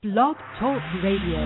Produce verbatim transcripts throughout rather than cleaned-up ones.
Blog Talk Radio.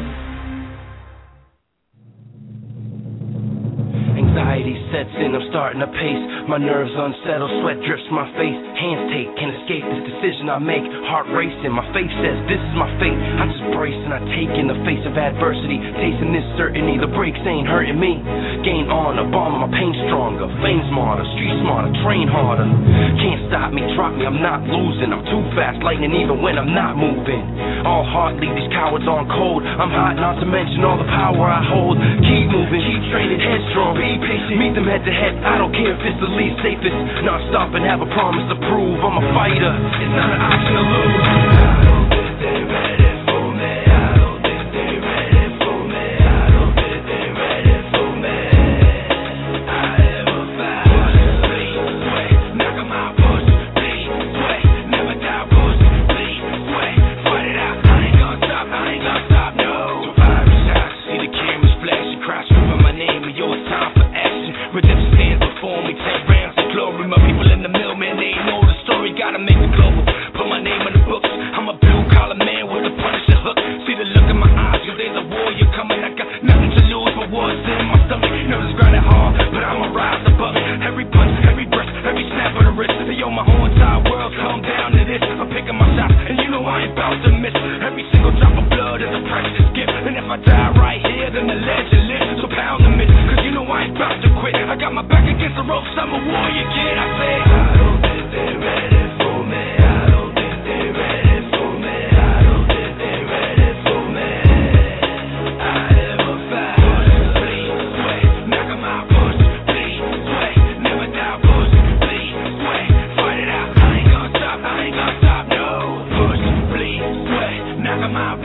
Anxiety sets in, I'm starting to pace. My nerves unsettled, sweat drips my face. Hands take, can't escape this decision I make. Heart racing, my face says this is my fate. I just brace and I take in the face of adversity. Tasting this certainty, the brakes ain't hurting me. Gain on a bomb, my pain stronger. Fame smarter, street smarter, train harder. Can't stop me, drop me, I'm not losing. I'm too fast, lightning even when I'm not moving. All heart leave these cowards on cold. I'm hot, not to mention all the power I hold. Keep moving, keep training, headstrong. Be patient, meet them head to head. I don't care if it's the least safest. Not stop and have a promise to prove. I'm a fighter, it's not an option to lose. I don't think they're ready for me. I don't think they're ready for me. I don't think they're ready for me. I am a fighter. Bleed, sweat, knock 'em out. Push, bleed, sweat, never doubt. Push, bleed, sweat, fight it out. I ain't gonna stop, I ain't gonna stop, no. Survivor shots, see the cameras flashing, cry screaming my name, and yo, it's time for action. Redemption stands before me, ten rounds of glory. My people in the mill, man, they know the story. Gotta make it global, put my name in the books. I'm a blue collar man with a Punisher hook. See the look in my eyes, cause there's a warrior coming. I got nothing to lose, but what's in my stomach. Nerves grinding hard, but I'ma rise above it. Every punch, every breath, every snap of the wrist. Yo, my whole entire world come down to this. I'm picking my shots, and you know I ain't bound to miss. Every single drop of blood is a precious gift. And if I die right here, then the legend lives. So pound the myth, cause you know I ain't bound to quit. I got my back against the ropes, I'm a warrior kid. I say, I don't think they're ready for me. I don't think they're ready for me. I don't think they're ready for me. I am a fighter. Bleed, sweat, knock 'em out. Push, bleed, sweat, never doubt. Push, bleed, sweat, fight it out. I ain't gonna stop, I ain't gonna stop, no. Push, bleed, sweat, knock 'em out.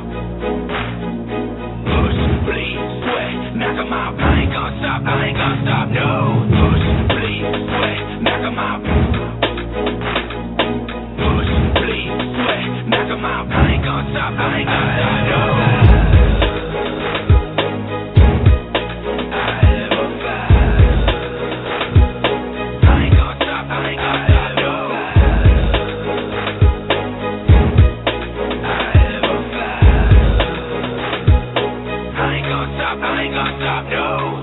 Push, bleed, sweat, knock 'em out. I ain't gonna stop, I ain't gonna stop, no. Push, bleed, sweat, knock 'em out. Push, bleed, sweat, knock 'em out. I ain't gonna stop, I ain't gonna stop, no. I am a fighter. I ain't gonna stop, I ain't gonna stop, no. I am a fighter. I ain't gonna stop, I ain't gonna stop, no.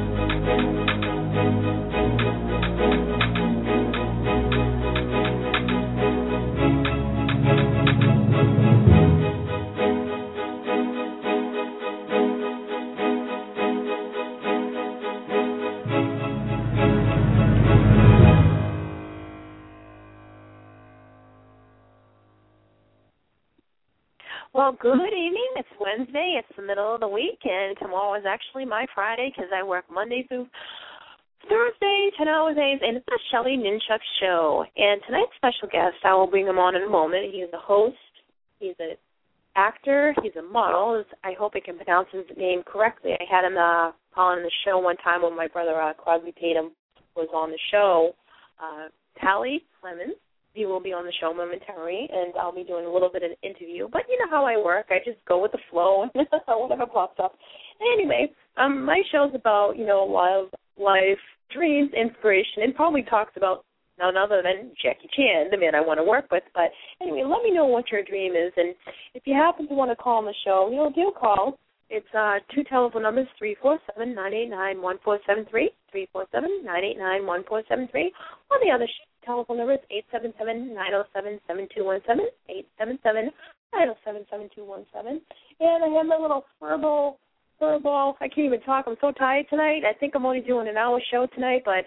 Well, good evening. It's Wednesday. It's the middle of the week, and tomorrow is actually my Friday because I work Monday through Thursday, ten hours days, and it's the Shelly Ninchuk Show. And tonight's special guest, I will bring him on in a moment. He's a host. He's an actor. He's a model. I hope I can pronounce his name correctly. I had him uh, on the show one time when my brother uh, Crosby Tatum was on the show. Uh, Tally Clemens. He will be on the show momentarily, and I'll be doing a little bit of an interview. But you know how I work. I just go with the flow and whatever pops up. Anyway, um, my show's about, you know, wild life, dreams, inspiration, and probably talks about none other than Jackie Chan, the man I want to work with. But anyway, let me know what your dream is. And if you happen to want to call on the show, you know, do call. It's uh, two telephone numbers, three four seven, nine eight nine, one four seven three, three four seven, nine eight nine, one four seven three. On the other sh- telephone number is eight seven seven, nine oh seven, seven two one seven, eight seven seven, nine oh seven, seven two one seven. And I have my little furball, furball. I can't even talk. I'm so tired tonight. I think I'm only doing an hour show tonight, but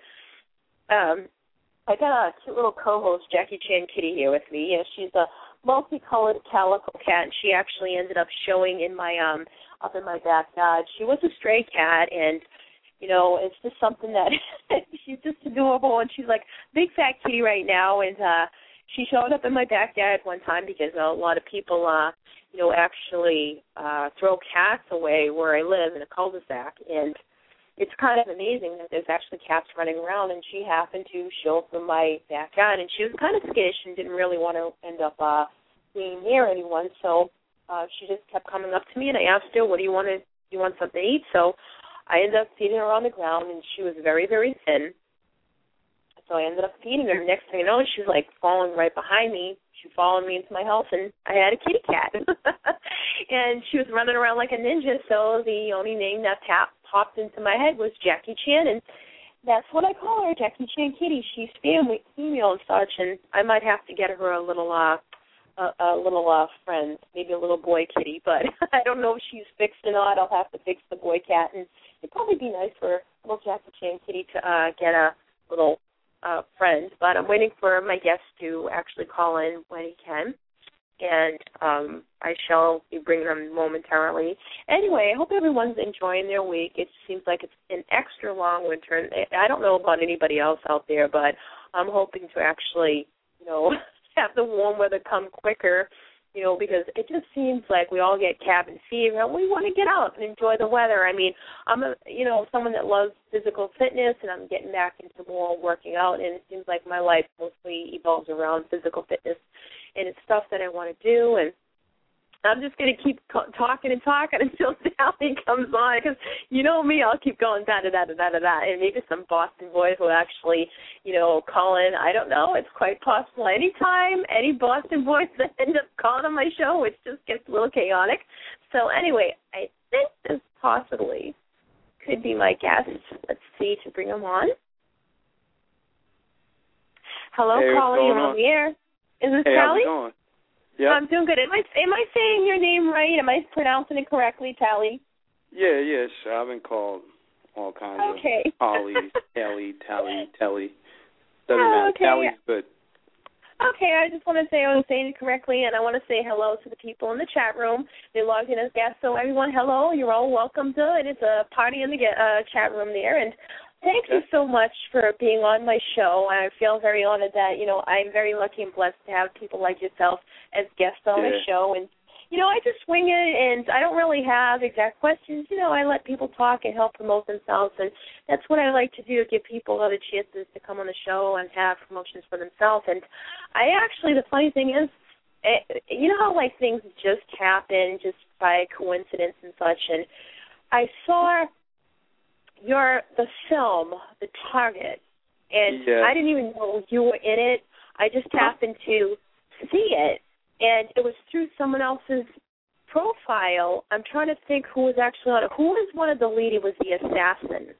um, I got a cute little co-host, Jackie Chan Kitty, here with me. You know, she's a multicolored calico cat, and she actually ended up showing in my um up in my backyard. She was a stray cat, and you know, it's just something that she's just adorable, and she's like big fat kitty right now. And uh, she showed up in my backyard one time because a lot of people, uh, you know, actually uh, throw cats away where I live in a cul-de-sac, and it's kind of amazing that there's actually cats running around. And she happened to show up in my backyard, and she was kind of skittish and didn't really want to end up uh, being near anyone, so uh, she just kept coming up to me, and I asked her, "What do you want to? Do you want something to eat?" So I ended up feeding her on the ground, and she was very, very thin. So I ended up feeding her. Next thing you know, she's like falling right behind me. She followed me into my house, and I had a kitty cat. and she was running around like a ninja, so the only name that tap, popped into my head was Jackie Chan, and that's what I call her, Jackie Chan Kitty. She's family, female and such, and I might have to get her a little uh, a, a little uh, friend, maybe a little boy kitty, but I don't know if she's fixed or not. I'll have to fix the boy cat, and it'd probably be nice for little Jackie Chan Kitty to uh, get a little uh, friend, but I'm waiting for my guest to actually call in when he can, and um, I shall be bringing them momentarily. Anyway, I hope everyone's enjoying their week. It seems like it's an extra long winter. I don't know about anybody else out there, but I'm hoping to actually, you know, have the warm weather come quicker, you know, because it just seems like we all get cabin fever and we want to get out and enjoy the weather. I mean, I'm a, you know, someone that loves physical fitness, and I'm getting back into more working out, and it seems like my life mostly evolves around physical fitness, and it's stuff that I want to do, and I'm just going to keep co- talking and talking until Sally comes on, because you know me, I'll keep going da-da-da-da-da-da, and maybe some Boston boys will actually, you know, call in. I don't know. It's quite possible. Anytime any Boston boys that end up calling on my show, it just gets a little chaotic. So anyway, I think this possibly could be my guest. Let's see, to bring him on. Hello, hey, caller. You're on the air. Is this hey, Tally? How's it going? Yep. I'm doing good. Am I am I saying your name right? Am I pronouncing it correctly, Tally? Yeah, yeah, sure. I've been called all kinds okay. of Polly, Tally, Tally, Telly. Doesn't oh, matter. okay. Tally's good. Okay, I just want to say I was saying it correctly, and I want to say hello to the people in the chat room. They logged in as guests, so everyone, hello. You're all welcome to it. It's a party in the uh, chat room there, and thank you so much for being on my show. I feel very honored that, you know, I'm very lucky and blessed to have people like yourself as guests on yeah. my show. And, you know, I just swing it, and I don't really have exact questions. You know, I let people talk and help promote themselves, and that's what I like to do, give people other chances to come on the show and have promotions for themselves. And I actually, the funny thing is, it, you know how, like, things just happen just by coincidence and such, and I saw your the film, The Target, and yeah. I didn't even know you were in it. I just happened to see it, and it was through someone else's profile. I'm trying to think who was actually on it. Who was one of the lead? It was the assassin.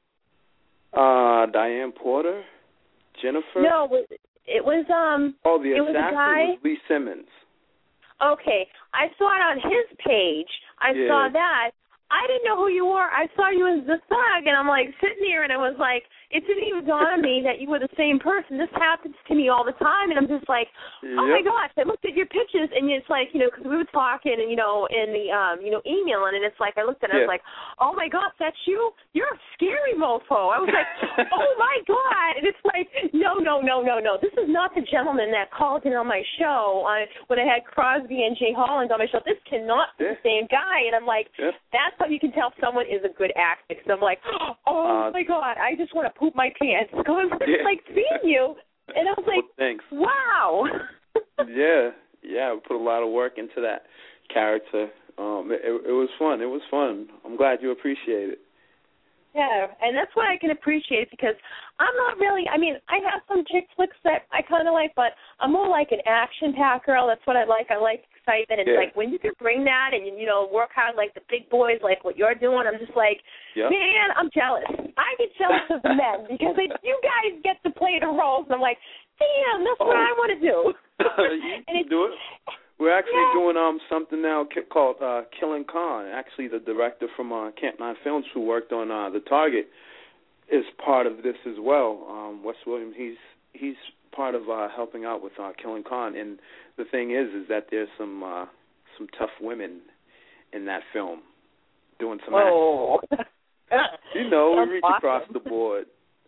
Uh, Diane Porter? Jennifer? No, it was, it was um. Oh, the it assassin was, a guy. was Lee Simmons. Okay, I saw it on his page. I yeah. saw that. I didn't know who you were. I saw you as the thug, and I'm, like, sitting here, and I was like, it didn't even dawn on me that you were the same person. This happens to me all the time, and I'm just like, oh, yep. my gosh. I looked at your pictures, and it's like, you know, because we were talking, and, you know, in the, um, you know, emailing, and it's like, I looked at it, yeah. I was like, oh, my gosh, that's you? You're a scary mofo. I was like, oh, my God. And it's like, no, no, no, no, no. This is not the gentleman that called in on my show uh, when I had Crosby and Jay Holland on my show. This cannot be yeah. the same guy. And I'm like, yeah. that's how you can tell if someone is a good actor. Because I'm like, oh, uh, my God, I just want to poop my pants. Going yeah. like seeing you. And I was like, well, thanks. Wow. yeah, yeah, I put a lot of work into that character. Um, it, it was fun. It was fun. I'm glad you appreciate it. Yeah, and that's what I can appreciate, because I'm not really, I mean, I have some chick flicks that I kind of like, but I'm more like an action-packed girl. That's what I like. I like excitement. It's yeah. like when you can bring that and, you know, work hard like the big boys, like what you're doing, I'm just like, yep. man, I'm jealous. I get jealous of men because they, you guys get to play the roles, and I'm like, damn, that's oh. what I want to do. you and can do it. We're actually yeah. doing um something now called uh, Killing Khan. Actually, the director from uh, Camp Nine Films, who worked on uh, The Target, is part of this as well. Um, Wes Williams, he's he's part of uh, helping out with uh, Killing Khan. And the thing is, is that there's some uh, some tough women in that film doing some oh. action. You know, That's we reach awesome. across the board.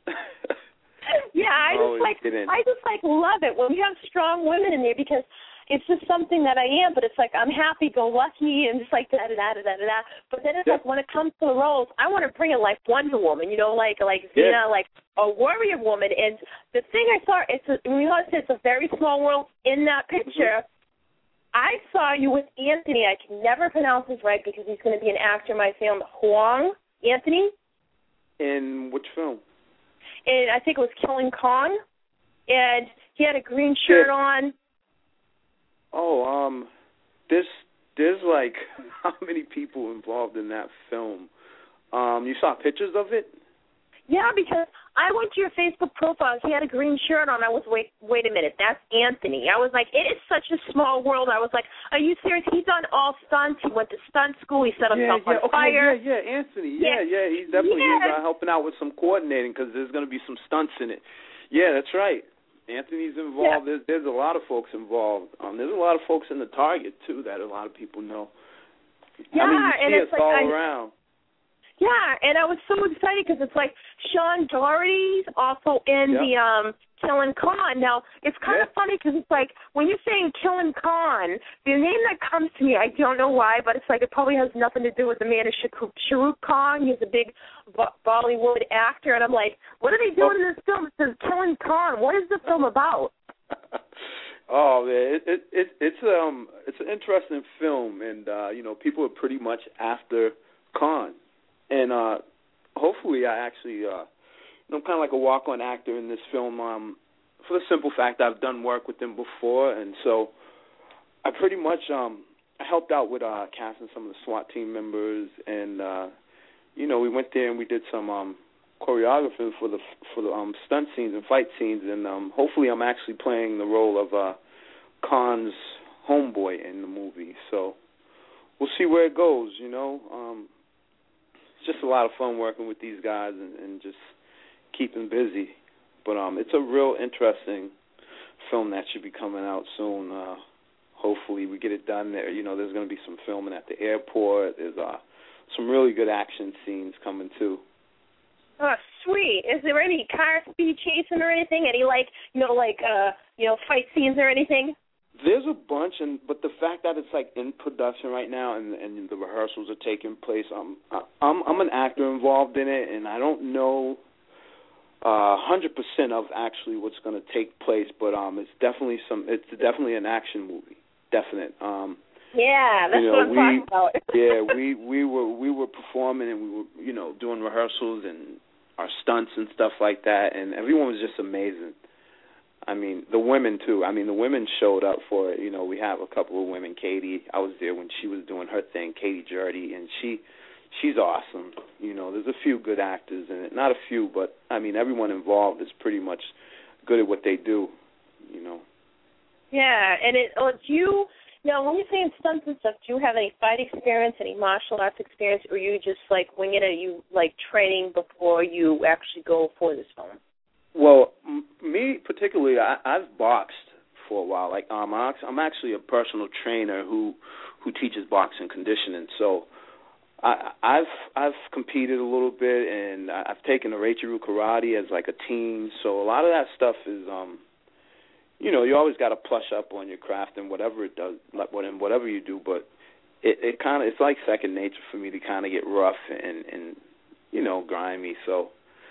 yeah, I just like I just like love it when you have strong women in there, because it's just something that I am, but it's like I'm happy-go-lucky and just like da-da-da-da-da-da. But then it's yeah. like when it comes to the roles, I want to bring in like Wonder Woman, you know, like like Xena, yeah. like a warrior woman. And the thing I saw, it's a, we know it's a very small world. In that picture, mm-hmm. I saw you with Anthony. I can never pronounce his right because he's going to be an actor in my film, Huang Anthony. In which film? And I think it was Killing Khan. And he had a green shirt yeah. on. Oh, um, there's, there's like, how many people involved in that film. Um, you saw pictures of it? Yeah, because I went to your Facebook profile. He had a green shirt on. I was, wait, wait a minute, that's Anthony. I was like, it is such a small world. I was like, are you serious? He's done all stunts. He went to stunt school. He set himself yeah, yeah, on okay, fire. Yeah, yeah, Anthony. Yeah, yeah, yeah. He's definitely yeah. he's, uh, helping out with some coordinating because there's going to be some stunts in it. Yeah, that's right. Anthony's involved. Yeah. There's, there's a lot of folks involved. Um, there's a lot of folks in the Target, too, that a lot of people know. Yeah, I mean, you see and us it's like, all I, around. Yeah, and I was so excited because it's like Sean Doherty's also in yep. the um, Killing Khan. Now, it's kind yep. of funny because it's like when you're saying Killing Khan, the name that comes to me, I don't know why, but it's like it probably has nothing to do with the man of Shah Rukh Khan. He's a big Bo- Bollywood actor, and I'm like, what are they doing oh. in this film? It says Killing Khan. What is the film about? Oh man, it, it it it's um it's an interesting film, and uh, you know people are pretty much after Khan. And uh, hopefully I actually, uh, you know, I'm kind of like a walk-on actor in this film um, for the simple fact that I've done work with them before. And so I pretty much um, I helped out with uh, casting some of the SWAT team members. And, uh, you know, we went there and we did some um, choreography for the for the um, stunt scenes and fight scenes. And um, hopefully I'm actually playing the role of uh, Khan's homeboy in the movie. So we'll see where it goes, you know. Um, Just a lot of fun working with these guys and, and just keeping busy. But um, it's a real interesting film that should be coming out soon. Uh, hopefully we get it done there. You know, there's going to be some filming at the airport. There's uh, some really good action scenes coming, too. Oh, sweet. Is there any car speed chasing or anything? Any, like, you know, like, uh, you know, fight scenes or anything? There's a bunch, and but the fact that it's like in production right now, and and the rehearsals are taking place. Um, I'm I'm an actor involved in it, and I don't know a hundred percent of actually what's going to take place, but um, it's definitely some. It's definitely an action movie, definite. Um, yeah, that's you know, what I'm we, talking about. yeah, we we were we were performing, and we were you know doing rehearsals and our stunts and stuff like that, and everyone was just amazing. I mean, the women, too. I mean, the women showed up for it. You know, we have a couple of women. Katie, I was there when she was doing her thing, Katie Jurdy, and she, she's awesome. You know, there's a few good actors in it. Not a few, but, I mean, everyone involved is pretty much good at what they do, you know. Yeah, and it, oh, do you, now, when you're saying stunts and stuff, do you have any fight experience, any martial arts experience, or you just, like, wing it, or you, like, training before you actually go for this film? Well, m- me particularly, I, I've boxed for a while. Like, um, I'm actually a personal trainer who who teaches boxing conditioning. So, I, I've I've competed a little bit, and I've taken the Reichiru karate as like a team. So, a lot of that stuff is, um, you know, you always got to plush up on your craft and whatever it does, like whatever you do. But it, it kind of it's like second nature for me to kind of get rough and and you know grimy. So.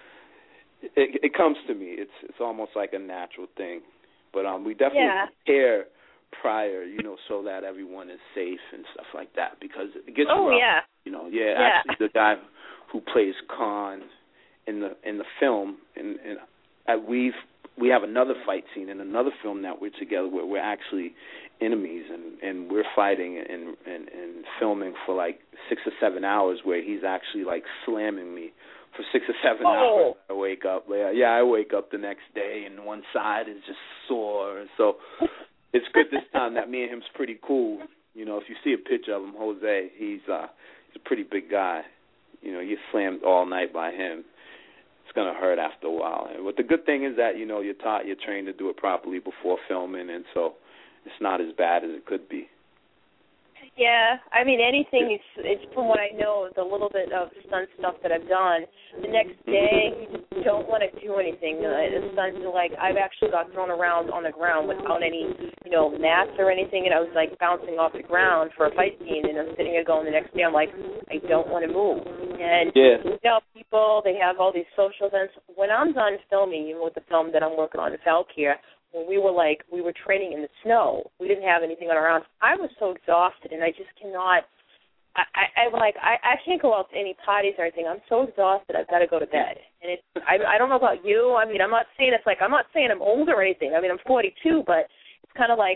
It, it comes to me. It's it's almost like a natural thing, but um, we definitely yeah. prepare prior, you know, so that everyone is safe and stuff like that. Because it gets oh rough, yeah, you know. Yeah, yeah, actually, the guy who plays Khan in the in the film, and and uh, we've we have another fight scene in another film that we're together where we're actually enemies and, and we're fighting and, and and filming for like six or seven hours where he's actually like slamming me. For six or seven oh. hours, I wake up. Yeah, yeah, I wake up the next day, and one side is just sore. So it's good this time that me and him's pretty cool. You know, if you see a picture of him, Jose, he's uh, he's a pretty big guy. You know, you slammed all night by him. It's gonna hurt after a while. But the good thing is that you know you're taught, you're trained to do it properly before filming, and so it's not as bad as it could be. Yeah, I mean, anything, it's, it's from what I know, the little bit of stunt stuff that I've done, the next day, you just don't want to do anything. Uh, the stunts are like, I've actually got thrown around on the ground without any, you know, mats or anything, and I was, like, bouncing off the ground for a fight scene, and I'm sitting there going the next day, I'm like, I don't want to move. And, yeah. you know, people, they have all these social events. When I'm done filming, even with the film that I'm working on, Valkyr, when we were like, we were training in the snow, we didn't have anything on our arms. I was so exhausted, and I just cannot, I, I, I like, I, I can't go out to any parties or anything. I'm so exhausted, I've got to go to bed. And it's, I, I don't know about you. I mean, I'm not saying it's like, I'm not saying I'm old or anything. I mean, I'm forty-two, but it's kind of like,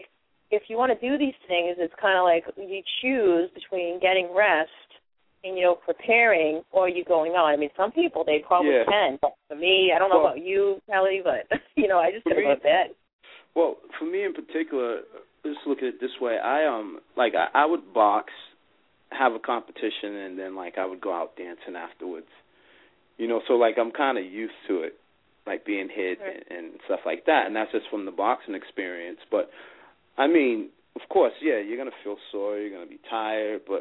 if you want to do these things, it's kind of like you choose between getting rest and, you know, preparing, or you going on. I mean, some people, they probably yeah. can. But for me, I don't know well, about you, Kelly, but, you know, I just got to go to bed. Well, for me in particular, let's look at it this way. I, um, like, I, I would box, have a competition, and then, like, I would go out dancing afterwards. You know, so, like, I'm kind of used to it, like, being hit right. and, and stuff like that, and that's just from the boxing experience. But, I mean, of course, yeah, you're going to feel sore, you're going to be tired, but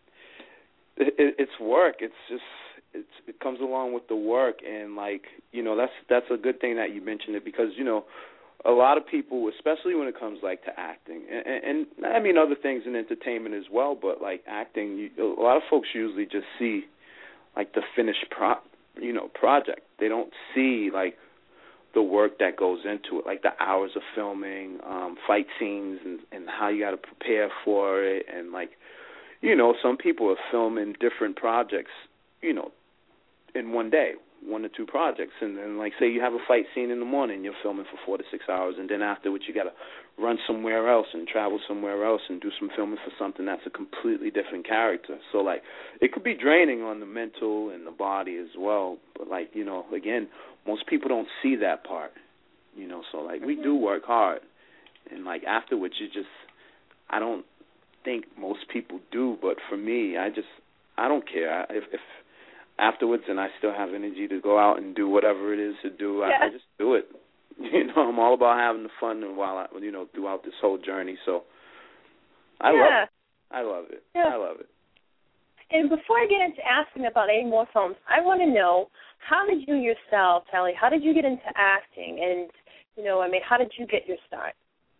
it, it, it's work. It's just, it's, it comes along with the work, and, like, you know, that's that's a good thing that you mentioned it because, you know, a lot of people, especially when it comes, like, to acting, and, and, and I mean other things in entertainment as well, but, like, acting, you, a lot of folks usually just see, like, the finished pro, you know, project. They don't see, like, the work that goes into it, like the hours of filming, um, fight scenes, and, and how you got to prepare for it. And, like, you know, some people are filming different projects, you know, in one day, one or two projects. And then, like, say you have a fight scene in the morning, you're filming for four to six hours, and then afterwards you got to run somewhere else and travel somewhere else and do some filming for something that's a completely different character. So, like, it could be draining on the mental and the body as well. But, like, you know, again, most people don't see that part, you know. So, like, we do work hard. And, like, afterwards you just, I don't think most people do. But for me, I just, I don't care. I, if, if afterwards and I still have energy to go out and do whatever it is to do, yeah. I, I just do it. You know, I'm all about having the fun and while I, you know, throughout this whole journey. So I yeah. love it. I love it. Yeah. I love it. And before I get into asking about any more films, I want to know, how did you yourself, Kelly, how did you get into acting? And, you know, I mean, how did you get your start?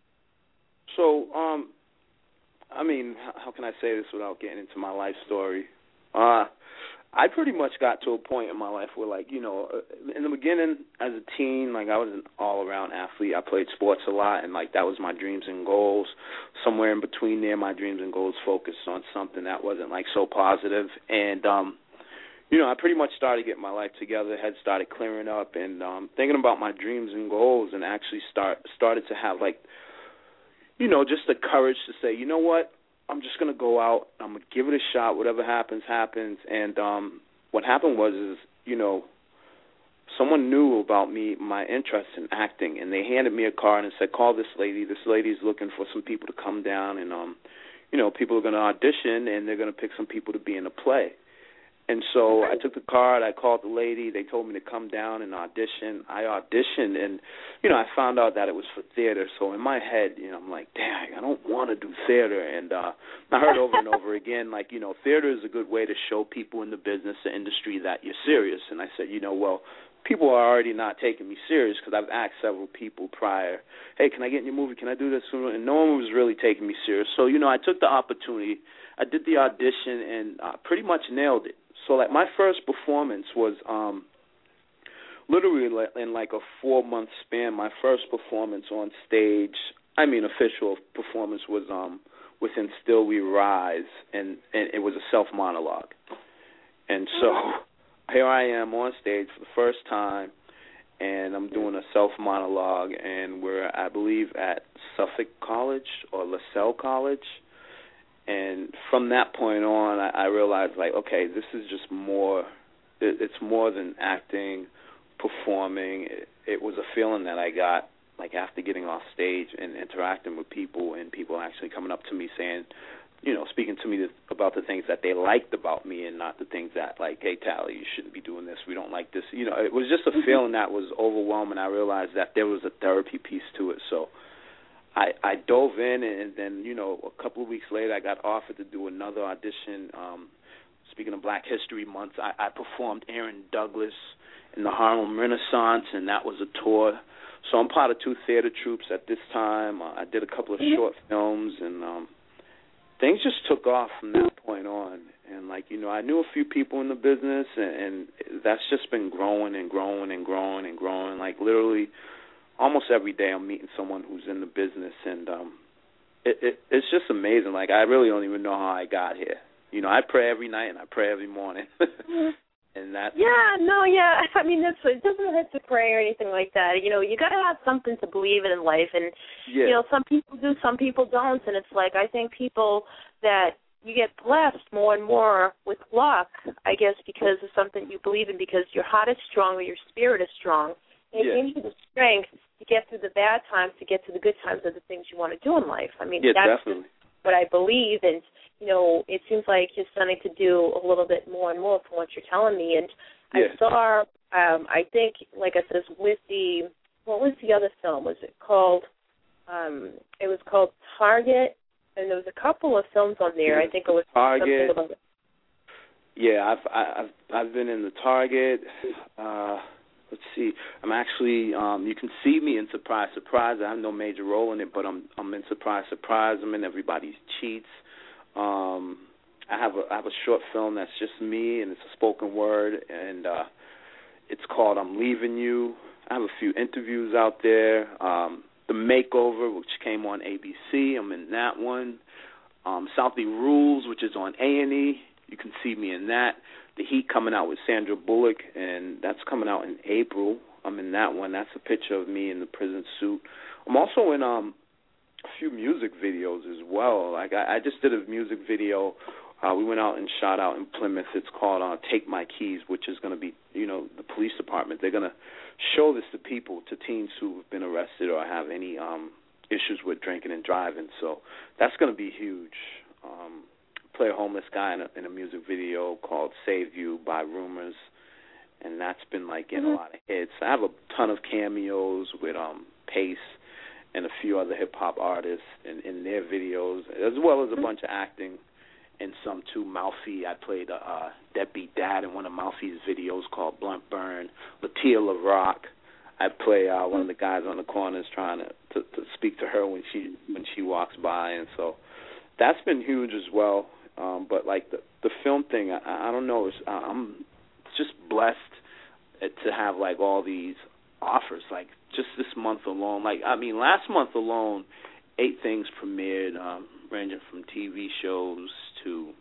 So, um, I mean, how can I say this without getting into my life story? Uh, I pretty much got to a point in my life where, like, you know, in the beginning as a teen, like, I was an all-around athlete. I played sports a lot, and, like, that was my dreams and goals. Somewhere in between there, my dreams and goals focused on something that wasn't, like, so positive. And, um, you know, I pretty much started getting my life together, head started clearing up, and um, thinking about my dreams and goals, and actually start started to have, like, you know, just the courage to say, you know what? I'm just going to go out, I'm going to give it a shot, whatever happens, happens. And um, what happened was, is, you know, someone knew about me, my interest in acting, and they handed me a card and said, call this lady. This lady's looking for some people to come down, and, um, you know, people are going to audition, and they're going to pick some people to be in a play. And so I took the card, I called the lady, they told me to come down and audition. I auditioned, and, you know, I found out that it was for theater. So in my head, you know, I'm like, dang, I don't want to do theater. And uh, I heard over and over again, like, you know, theater is a good way to show people in the business, the industry, that you're serious. And I said, you know, well, people are already not taking me serious because I've asked several people prior, hey, can I get in your movie? Can I do this? And no one was really taking me serious. So, you know, I took the opportunity. I did the audition and uh, pretty much nailed it. So, like, my first performance was um, literally in, like, a four-month span. My first performance on stage, I mean official performance, was um, within Still We Rise, and, and it was a self-monologue. And so here I am on stage for the first time, and I'm doing a self-monologue, and we're, I believe, at Suffolk College or LaSalle College. And from that point on, I, I realized, like, okay, this is just more, it, it's more than acting, performing. It, it was a feeling that I got, like, after getting off stage and interacting with people, and people actually coming up to me saying, you know, speaking to me th- about the things that they liked about me and not the things that, like, hey, Tally, you shouldn't be doing this. We don't like this. You know, it was just a feeling that was overwhelming. I realized that there was a therapy piece to it. So I, I dove in, and then, you know, a couple of weeks later, I got offered to do another audition. Um, speaking of Black History Month, I, I performed Aaron Douglas in the Harlem Renaissance, and that was a tour. So I'm part of two theater troupes at this time. Uh, I did a couple of short films, and um, things just took off from that point on. And, like, you know, I knew a few people in the business, and, and that's just been growing and growing and growing and growing. Like, literally, almost every day I'm meeting someone who's in the business, and um, it, it, it's just amazing. Like, I really don't even know how I got here. You know, I pray every night and I pray every morning. and And that's yeah, no, yeah. I mean, that's it. Doesn't have to pray or anything like that. You know, you got to have something to believe in in life, and yeah. you know, some people do, some people don't, and it's like I think people that you get blessed more and more with luck, I guess, because of something you believe in, because your heart is strong or your spirit is strong. And yeah. it gives you the strength to get through the bad times, to get to the good times of the things you want to do in life. I mean, yeah, that's definitely what I believe, and you know, it seems like you're starting to do a little bit more and more from what you're telling me. And yeah. I saw, um, I think, like I said, with the, what was the other film? Was it called, um, it was called Target, and there was a couple of films on there. Yeah. I think it was Target. something about it. Yeah, I've I've I've been in the Target. Uh, let's see. I'm actually. Um, you can see me in Surprise Surprise. I have no major role in it, but I'm I'm in Surprise Surprise. I'm in Everybody's Cheats. Um, I have a I have a short film that's just me, and it's a spoken word, and uh, it's called I'm Leaving You. I have a few interviews out there. Um, the Makeover, which came on A B C, I'm in that one. Um, Southie Rules, which is on A and E. You can see me in that. The Heat coming out with Sandra Bullock, and that's coming out in April. I'm in that one. That's a picture of me in the prison suit. I'm also in um, a few music videos as well. Like I, I just did a music video. Uh, we went out and shot out in Plymouth. It's called uh, Take My Keys, which is going to be, you know, the police department. They're going to show this to people, to teens who have been arrested or have any um, issues with drinking and driving. So that's going to be huge. Um, play a homeless guy in a, in a music video called Save You by Rumors, and that's been like getting mm-hmm. a lot of hits. I have a ton of cameos with um, Pace and a few other hip-hop artists in, in their videos, as well as a mm-hmm. bunch of acting and some too. Mouthy, I played a uh, deadbeat dad in one of Mouthy's videos called Blunt Burn. Latia LaRock, I play uh, one of the guys on the corners trying to, to, to speak to her when she when she walks by, and so that's been huge as well. Um, but like the the film thing, I, I don't know. It's, I'm just blessed to have like all these offers. Like just this month alone, like I mean, last month alone, eight things premiered, um, ranging from T V shows to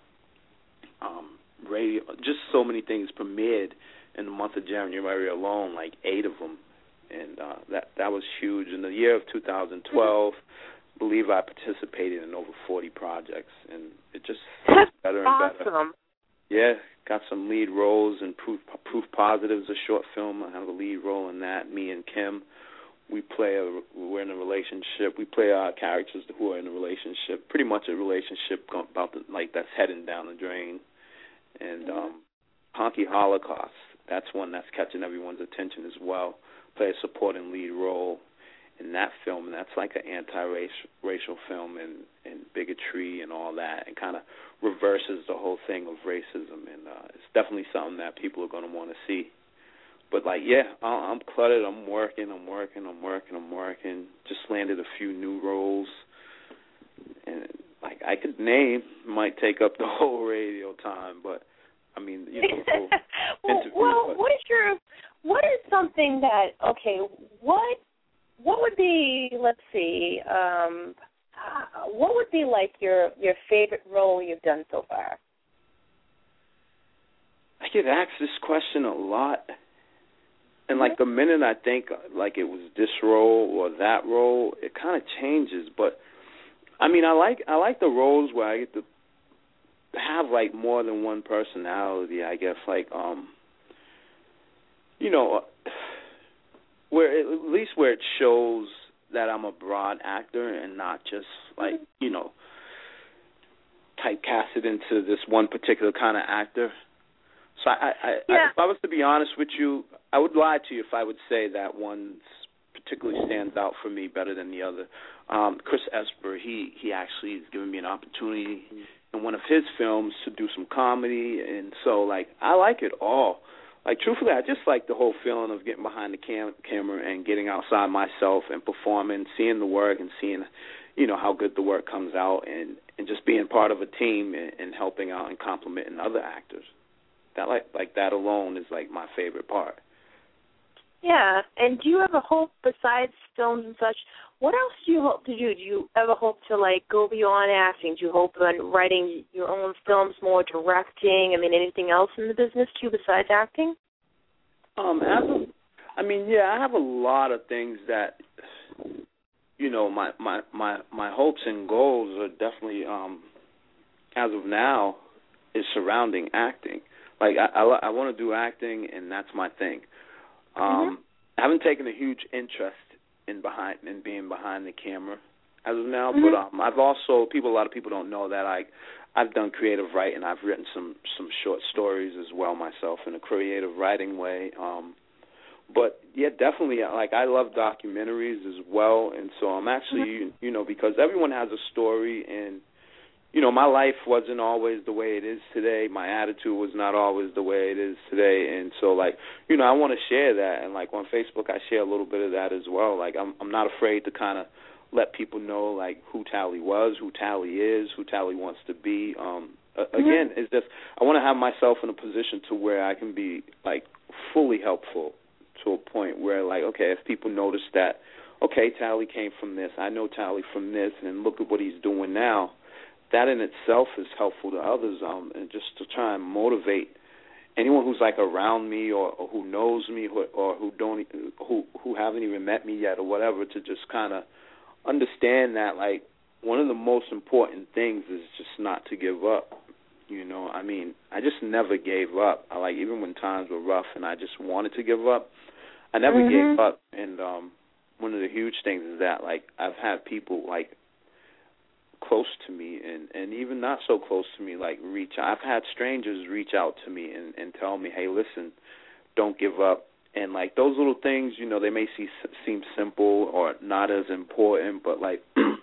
um, radio. Just so many things premiered in the month of January alone, like eight of them, and uh, that that was huge. In the year of two thousand twelve. I believe I participated in over forty projects, and it just gets better and awesome. better. Yeah, got some lead roles in Proof, Proof Positive's a short film. I have a lead role in that. Me and Kim, we play a, we're in a relationship. We play our characters who are in a relationship, pretty much a relationship about the, like that's heading down the drain. And um, Honky Holocaust, that's one that's catching everyone's attention as well. Play a supporting lead role in that film, and that's like an anti-racial film and, and bigotry and all that, and kind of reverses the whole thing of racism, and uh, it's definitely something that people are going to want to see. But, like, yeah, I'm cluttered. I'm working, I'm working, I'm working, I'm working. Just landed a few new roles, and, like, I could name, might take up the whole radio time, but, I mean, you know, well, interview, well but. what is your, what is something that, okay, what, What would be, let's see, um, what would be like your, your favorite role you've done so far? I get asked this question a lot. And, like, the minute I think, like, it was this role or that role, it kind of changes. But, I mean, I like I like the roles where I get to have, like, more than one personality, I guess. Like, um, you know... Where it, at least where it shows that I'm a broad actor and not just like, you know, typecasted into this one particular kind of actor. So I, I, yeah. I, if I was to be honest with you, I would lie to you if I would say that one particularly stands out for me better than the other. Um, Chris Esper, he he actually has given me an opportunity in one of his films to do some comedy, and so like I like it all. Like, truthfully, I just like the whole feeling of getting behind the cam- camera and getting outside myself and performing, seeing the work and seeing, you know, how good the work comes out, and, and just being part of a team and, and helping out and complimenting other actors. That like like that alone is, like, my favorite part. Yeah, and do you ever hope, besides films and such, what else do you hope to do? Do you ever hope to, like, go beyond acting? Do you hope on writing your own films, more directing? I mean, anything else in the business, too, besides acting? Um, as of, I mean, yeah, I have a lot of things that, you know, my, my, my, my hopes and goals are definitely, um, as of now, is surrounding acting. Like, I, I, I want to do acting, and that's my thing. Um, mm-hmm. I haven't taken a huge interest in behind in being behind the camera as of now, mm-hmm. but um, I've also people a lot of people don't know that I I've done creative writing. I've written some some short stories as well myself in a creative writing way. Um, but yeah, definitely, like I love documentaries as well, and so I'm actually mm-hmm. you know because everyone has a story, and you know my life wasn't always the way it is today. My attitude was not always the way it is today, and so like you know I want to share that, and like on Facebook I share a little bit of that as well. Like I'm I'm not afraid to kind of let people know like who Tally was, who Tally is, who Tally wants to be. Um, mm-hmm. Again, it's just I want to have myself in a position to where I can be like fully helpful to a point where like okay, if people notice that okay Tally came from this, I know Tally from this, and look at what he's doing now. That in itself is helpful to others, um, and just to try and motivate anyone who's like around me or, or who knows me or, or who don't who who haven't even met me yet or whatever to just kind of understand that like one of the most important things is just not to give up. You know, I mean, I just never gave up. I like even when times were rough and I just wanted to give up, I never mm-hmm. gave up. And um, one of the huge things is that like I've had people like close to me and, and even not so close to me like reach out. I've had strangers reach out to me and, and tell me, hey, listen, don't give up. And like those little things, you know, they may see, seem simple or not as important, but like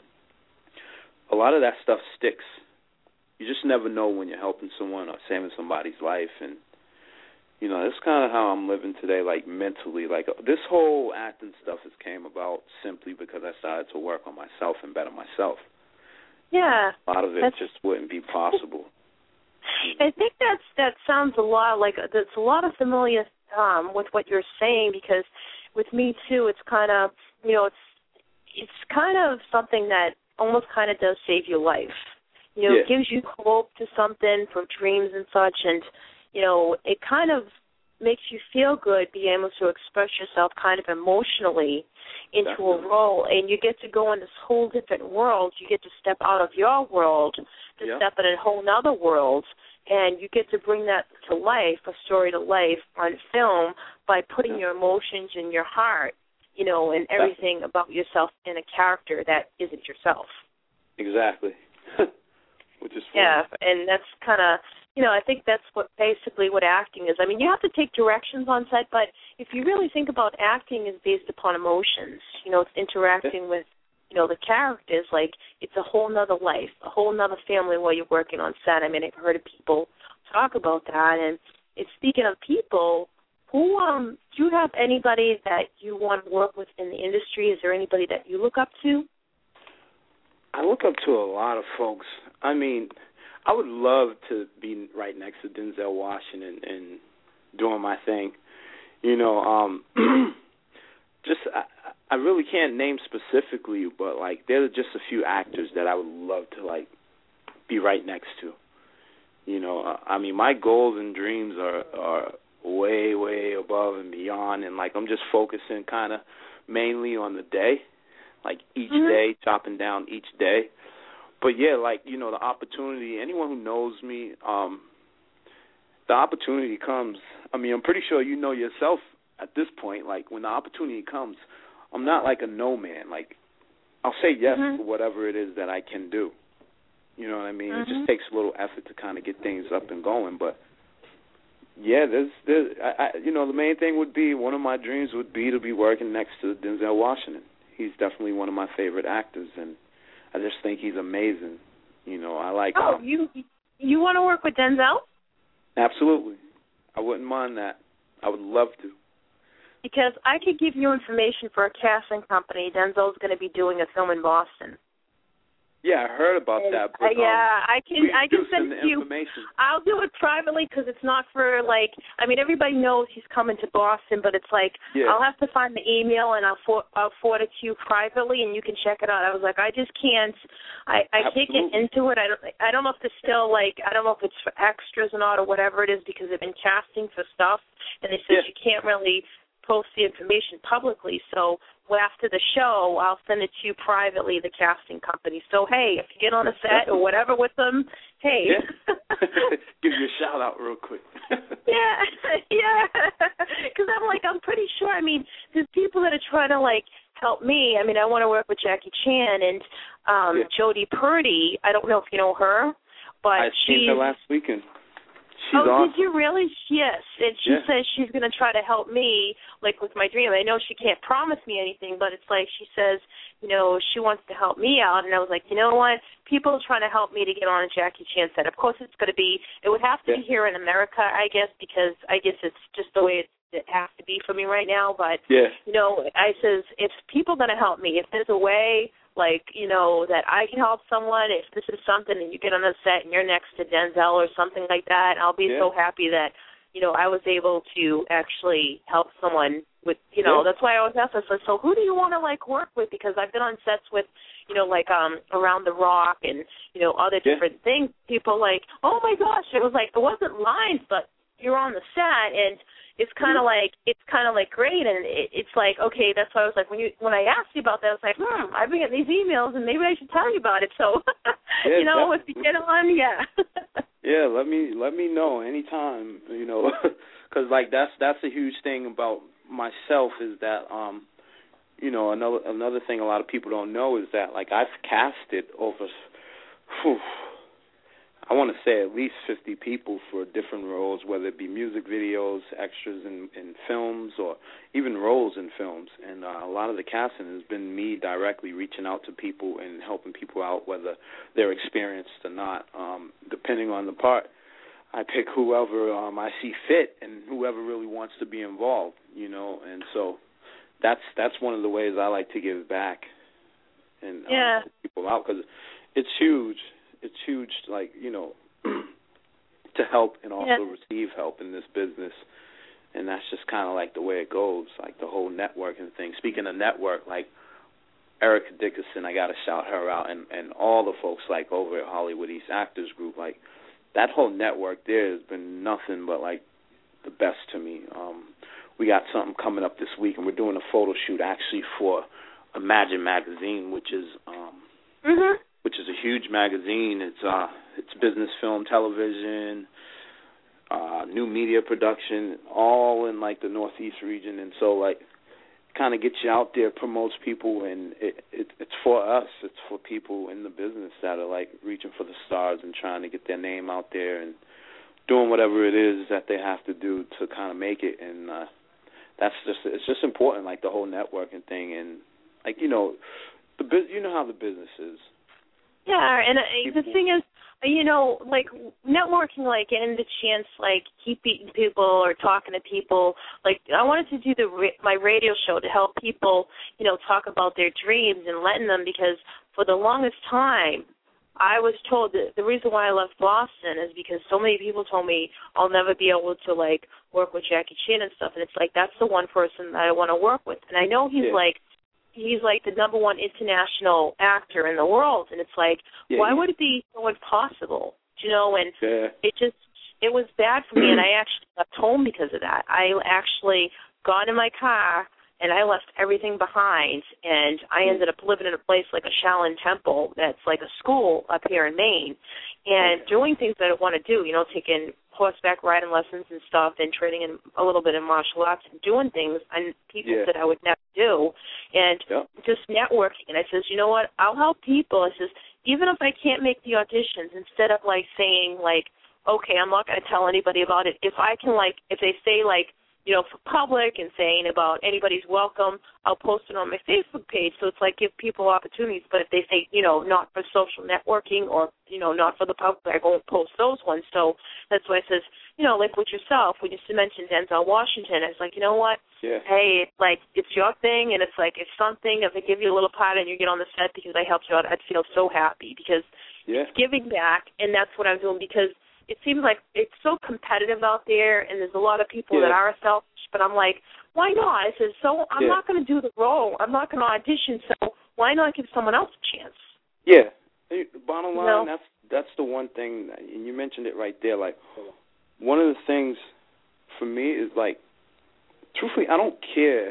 a lot of that stuff sticks. You just never know when you're helping someone or saving somebody's life. And, you know, that's kind of how I'm living today, like mentally. Like this whole acting stuff has came about simply because I started to work on myself and better myself. Yeah. A lot of it just wouldn't be possible. I think that's that sounds a lot like that's a lot of familiar um, with what you're saying, because with me too, it's kind of you know it's it's kind of something that almost kind of does save your life. You know, yeah. It gives you hope to something for dreams and such, and you know it kind of makes you feel good being able to express yourself kind of emotionally into Definitely. a role, and you get to go in this whole different world. You get to step out of your world to yep. step in a whole other world, and you get to bring that to life, a story to life on film by putting yep. your emotions and your heart, you know, and everything Definitely. about yourself in a character that isn't yourself. Exactly. Which is fun. Yeah, and that's kind of, you know, I think that's what basically what acting is. I mean, you have to take directions on set, but if you really think about acting is based upon emotions. You know, it's interacting yeah. with, you know, the characters. Like, it's a whole nother life, a whole nother family while you're working on set. I mean, I've heard of people talk about that. And it's, speaking of people, who um, do you have anybody that you want to work with in the industry? Is there anybody that you look up to? I look up to a lot of folks. I mean, I would love to be right next to Denzel Washington and doing my thing. You know, um, just I, I really can't name specifically, but like there are just a few actors that I would love to like be right next to. You know, uh, I mean, my goals and dreams are are way, way above and beyond, and like I'm just focusing kind of mainly on the day, like each mm-hmm. day, chopping down each day. But, yeah, like, you know, the opportunity, anyone who knows me, um, the opportunity comes. I mean, I'm pretty sure you know yourself at this point, like, when the opportunity comes, I'm not like a no man. Like, I'll say yes mm-hmm. to whatever it is that I can do. You know what I mean? Mm-hmm. It just takes a little effort to kind of get things up and going. But, yeah, there's, there's I, I, you know, the main thing would be, one of my dreams would be to be working next to Denzel Washington. He's definitely one of my favorite actors, and I just think he's amazing. You know, I like. Oh, um, you you want to work with Denzel? Absolutely, I wouldn't mind that. I would love to. Because I could give you information for a casting company. Denzel's going to be doing a film in Boston. Yeah, I heard about and, that. But, uh, yeah, um, I can I can send the it to you. I'll do it privately because it's not for, like, I mean, everybody knows he's coming to Boston, but it's like, yeah. I'll have to find the email and I'll, for, I'll forward it to you privately and you can check it out. I was like, I just can't, I, I can't get into it. I don't, I don't know if it's still, like, I don't know if it's for extras or not or whatever it is because they've been casting for stuff and they said yeah. you can't really post the information publicly, so well, after the show, I'll send it to you privately, the casting company. So, hey, if you get on a set or whatever with them, hey. Yeah. Give you a shout-out real quick. yeah, yeah, because I'm like, I'm pretty sure, I mean, there's people that are trying to, like, help me. I mean, I want to work with Jackie Chan and um, yeah. Jodie Purdy. I don't know if you know her, but I seen her last weekend. She's oh, awesome. did you really? Yes. And she yeah. says she's going to try to help me, like, with my dream. I know she can't promise me anything, but it's like she says, you know, she wants to help me out. And I was like, you know what? People are trying to help me to get on a Jackie Chan set. Of course, it's going to be, it would have to yeah. be here in America, I guess, because I guess it's just the way it, it has to be for me right now. But, yeah. you know, I says, if people are going to help me, if there's a way, like, you know, that I can help someone, if this is something and you get on a set and you're next to Denzel or something like that, I'll be yeah. so happy that, you know, I was able to actually help someone with, you know, yeah. that's why I always ask, I said, so who do you want to, like, work with? Because I've been on sets with, you know, like, um, Around the Rock and, you know, other yeah. different things. People like, oh, my gosh, it was like, it wasn't lines, but you're on the set and it's kind of like it's kind of like great, and it, it's like okay. That's why I was like when you when I asked you about that, I was like, hmm, I've been getting these emails, and maybe I should tell you about it. So, yeah, you know, definitely. if you get on, yeah. yeah, let me let me know anytime. You know, because like that's that's a huge thing about myself is that um, you know, another another thing a lot of people don't know is that like I've casted over. Whew, I want to say at least fifty people for different roles, whether it be music videos, extras in, in films, or even roles in films. And uh, a lot of the casting has been me directly reaching out to people and helping people out, whether they're experienced or not. Um, depending on the part, I pick whoever um, I see fit and whoever really wants to be involved, you know. And so that's that's one of the ways I like to give back and yeah. um, people out because it's huge. It's huge, like, you know, to help and also yeah. receive help in this business. And that's just kind of like the way it goes, like the whole networking thing. Speaking of network, like Erica Dickerson, I got to shout her out, and, and all the folks like over at Hollywood East Actors Group, like that whole network there has been nothing but like the best to me. Um, we got something coming up this week, and we're doing a photo shoot actually for Imagine Magazine, which is um, mm-hmm. which is a huge magazine. It's uh, it's business, film, television, uh, new media production, all in like the Northeast region. And so like, kind of gets you out there, promotes people, and it, it it's for us. It's for people in the business that are like reaching for the stars and trying to get their name out there and doing whatever it is that they have to do to kind of make it. And uh, that's just it's just important, like the whole networking thing, and like you know, the you know how the business is. Yeah, and uh, the thing is, you know, like networking, like getting the chance, like keep meeting people or talking to people. Like I wanted to do the my radio show to help people, you know, talk about their dreams and letting them, because for the longest time, I was told that the reason why I left Boston is because so many people told me I'll never be able to like work with Jackie Chan and stuff, and it's like that's the one person that I want to work with, and I know he's yeah. like. He's like the number one international actor in the world, and it's like, yeah, why yeah. would it be so impossible? You know, and yeah. it just, it was bad for me, and I actually left home because of that. I actually got in my car, and I left everything behind, and I ended up living in a place like a Shaolin Temple that's like a school up here in Maine, and okay. doing things that I want to do, you know, taking horseback riding lessons and stuff, and training in a little bit in martial arts, and doing things and people yeah. that I would never do, and yep. just networking. And I says, you know what, I'll help people. I says, even if I can't make the auditions, instead of, like, saying, like, okay, I'm not going to tell anybody about it, if I can, like, you know, for public and saying about anybody's welcome, I'll post it on my Facebook page. So it's like give people opportunities. But if they say, you know, not for social networking or, you know, not for the public, I won't post those ones. So that's why it says, you know, like with yourself, we just mentioned Denzel Washington. It's like, you know what? Yeah. Hey, it's like it's your thing, and it's like if something, if I give you a little part and you get on the set because I helped you out, I'd feel so happy because yeah. it's giving back, and that's what I'm doing because it seems like it's so competitive out there, and there's a lot of people yeah. that are selfish, but I'm like, why not? I said, so I'm yeah. not going to do the role. I'm not going to audition, so why not give someone else a chance? Yeah. Bottom line, you know? that's that's the one thing, and you mentioned it right there. Like, one of the things for me is, like, truthfully, I don't care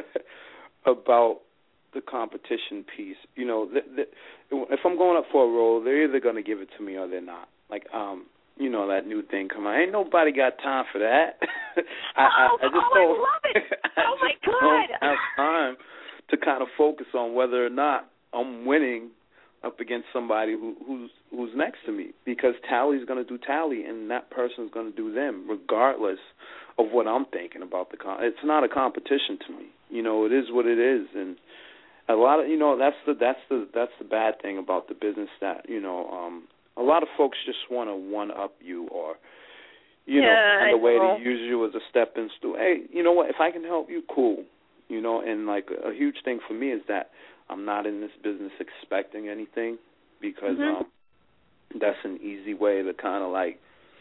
about the competition piece. You know, the, the, if I'm going up for a role, they're either going to give it to me or they're not. Like, um, you know, that new thing come out. Ain't nobody got time for that. I, oh, I, I just oh, don't, I love it. Oh, my I God. don't have time to kind of focus on whether or not I'm winning up against somebody who, who's who's next to me, because tally's going to do tally, and that person's going to do them, regardless of what I'm thinking about the con. It's not a competition to me. You know, it is what it is, and a lot of you know that's the that's the that's the bad thing about the business, that you know um, a lot of folks just want to one up you, or you yeah, know, find a way know. to use you as a stepping stool. Hey, you know what? If I can help you, cool. You know, and like a, a huge thing for me is that I'm not in this business expecting anything, because mm-hmm. um, that's an easy way to kind of like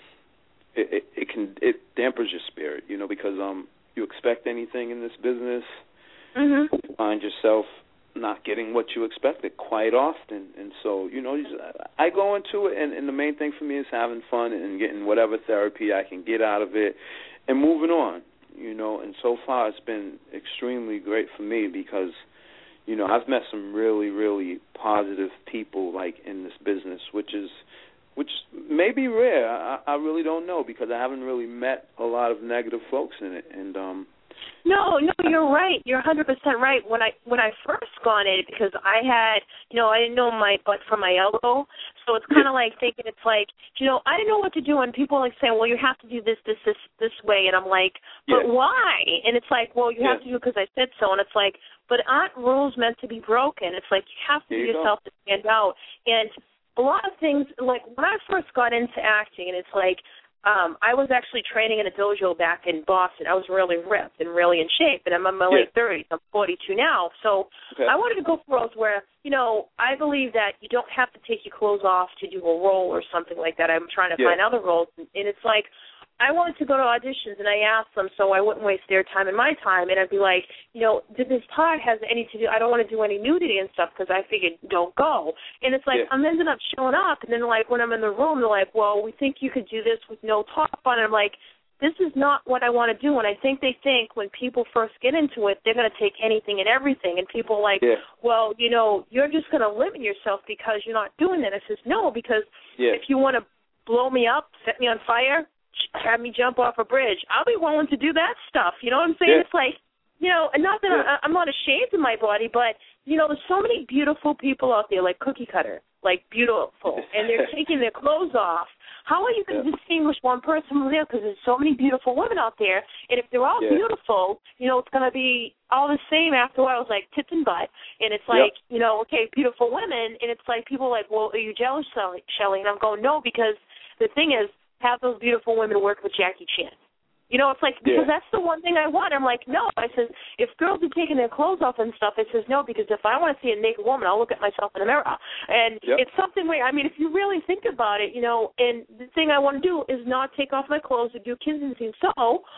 it, it, it can it dampers your spirit, you know, because um you expect anything in this business, mm-hmm. you find yourself not getting what you expected quite often, and so you know I go into it, and, and the main thing for me is having fun and getting whatever therapy I can get out of it, and moving on, you know. And so far it's been extremely great for me, because you know, I've met some really, really positive people, like, in this business, which is, which may be rare. I, I really don't know, because I haven't really met a lot of negative folks in it. And um, no, no, you're right. You're one hundred percent right. When I when I first got it, because I had, you know, I didn't know my butt from my elbow, so it's kind of like thinking it's like, you know, I didn't know what to do, and people are like saying, well, you have to do this, this, this, this way, and I'm like, but yeah. why? And it's like, well, you yeah. have to do it because I said so, and it's like, but aren't rules meant to be broken? It's like you have to there be you yourself go. to stand out. And a lot of things, like when I first got into acting, and it's like, um, I was actually training in a dojo back in Boston. I was really ripped and really in shape, and I'm in my yeah. late thirties. I'm forty-two now. So okay. I wanted to go for roles where, you know, I believe that you don't have to take your clothes off to do a role or something like that. I'm trying to yeah. find other roles, and it's like, I wanted to go to auditions, and I asked them so I wouldn't waste their time and my time, and I'd be like, you know, did this part has any to do, I don't want to do any nudity and stuff, because I figured don't go. And it's like, yeah. I'm ending up showing up, and then, like, when I'm in the room, they're like, well, we think you could do this with no top on, and I'm like, this is not what I want to do. And I think they think when people first get into it, they're going to take anything and everything, and people are like, yeah. well, you know, you're just going to limit yourself because you're not doing that. I says, no, because yeah. if you want to blow me up, set me on fire, have me jump off a bridge, I'll be willing to do that stuff. You know what I'm saying? Yeah. It's like, you know, and not that yeah. I, I'm not ashamed of my body, but, you know, there's so many beautiful people out there, like Cookie Cutter, like beautiful, and they're taking their clothes off. How are you going to yeah. distinguish one person from the other? Because there's so many beautiful women out there, and if they're all yeah. beautiful, you know, it's going to be all the same after a while. It's like tits and butt, and it's like, yep. you know, okay, beautiful women, and it's like people are like, well, are you jealous, Shelley? And I'm going, no, because the thing is, have those beautiful women work with Jackie Chan. You know, it's like, because yeah. that's the one thing I want. I'm like, no. I says, if girls are taking their clothes off and stuff, I says, no, because if I want to see a naked woman, I'll look at myself in the mirror. And yep. it's something where, I mean, if you really think about it, you know, and the thing I want to do is not take off my clothes or do kissing scenes. So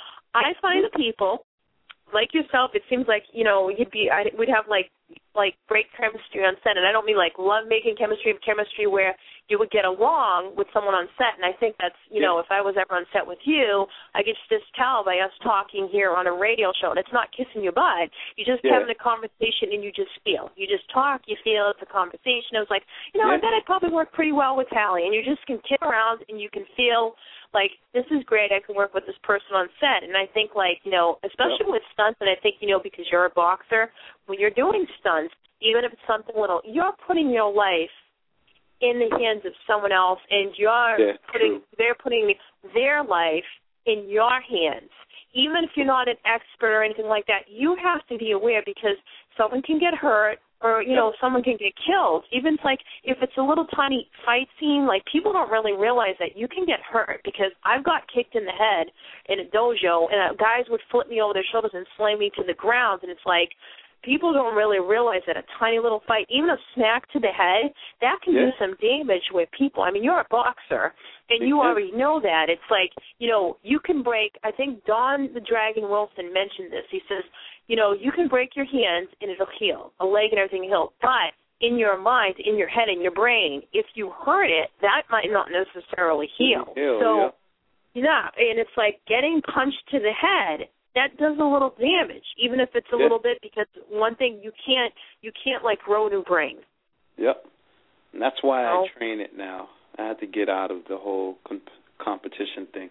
I find the people, like yourself, it seems like, you know, you'd be, I, we'd have, like, like great chemistry on set, and I don't mean like love-making chemistry, but chemistry where you would get along with someone on set, and I think that's, you yeah. know, if I was ever on set with you, I could just tell by us talking here on a radio show, and it's not kissing your butt, you're just yeah. having a conversation, and you just feel. You just talk, you feel, it's a conversation. I was like, you know, yeah. I bet I'd probably work pretty well with Tally, and you just can kid around, and you can feel like, this is great, I can work with this person on set. And I think, like, you know, especially yeah. with stunts, and I think, you know, because you're a boxer, when you're doing stunts, even if it's something little, you're putting your life in the hands of someone else, and you're yeah, putting, true. they're putting their life in your hands. even if you're not an expert or anything like that, you have to be aware because someone can get hurt or, you know, someone can get killed. Even like if it's a little tiny fight scene, like people don't really realize that you can get hurt because I've got kicked in the head in a dojo and uh, guys would flip me over their shoulders and slam me to the ground, and it's like people don't really realize that a tiny little fight, even a smack to the head, that can yeah. do some damage with people. I mean, you're a boxer, and you yeah. already know that. It's like, you know, you can break, I think Don the Dragon Wilson mentioned this. He says, you know, you can break your hands and it'll heal, a leg and everything will heal, but in your mind, in your head, in your brain, if you hurt it, that might not necessarily heal. heal so, yeah. yeah, and it's like getting punched to the head, that does a little damage, even if it's a yeah. little bit, because one thing you can't, you can't like grow new brain. Yep. And that's why oh. I train it now. I had to get out of the whole comp- competition thing.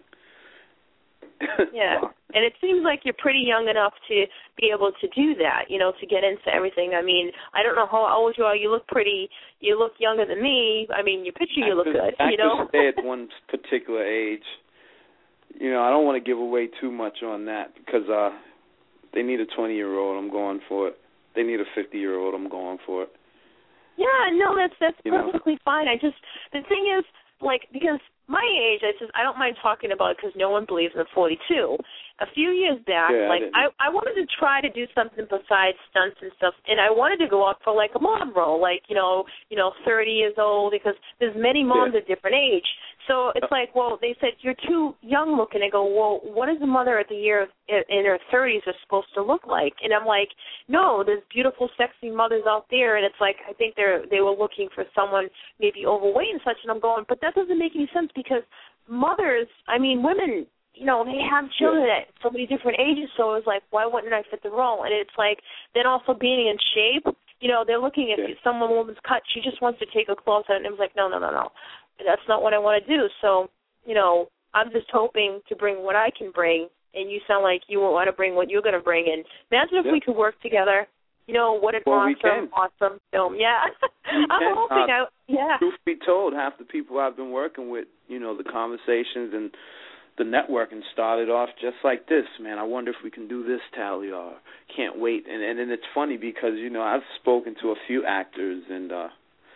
Yeah, wow. And it seems like you're pretty young enough to be able to do that, you know, to get into everything. I mean, I don't know how old you are. You look pretty, you look younger than me. I mean, your picture, you look good, I you know. I stay at one particular age. You know, I don't want to give away too much on that because uh, they need a twenty-year-old, I'm going for it. They need a fifty-year-old, I'm going for it. Yeah, no, that's that's you perfectly know? fine. I just, the thing is, like, because my age, I just, I don't mind talking about it because no one believes in forty-two. A few years back, yeah, like, I, I, I wanted to try to do something besides stunts and stuff, and I wanted to go out for, like, a mom role, like, you know, you know, thirty years old, because there's many moms yeah. at different age. So it's like, well, they said, you're too young looking. I go, well, what is a mother at the year of, in her thirties are supposed to look like? And I'm like, no, there's beautiful, sexy mothers out there, and it's like, I think they're they were looking for someone maybe overweight and such, and I'm going, but that doesn't make any sense because mothers, I mean, women, you know, they have children yeah. at so many different ages, so it was like, why wouldn't I fit the role? And it's like, then also being in shape, you know, they're looking at yeah. some woman's cut, she just wants to take her clothes out, and it was like, no, no, no, no. That's not what I want to do. So, you know, I'm just hoping to bring what I can bring, and you sound like you want to bring what you're going to bring. And imagine if yep. we could work together. You know, what an well, awesome, awesome film. Yeah. I'm hoping uh, I, yeah. Truth be told, half the people I've been working with, you know, the conversations and the networking started off just like this, man. I wonder if we can do this, Tally, or can't wait. And, and, and it's funny because, you know, I've spoken to a few actors, and uh,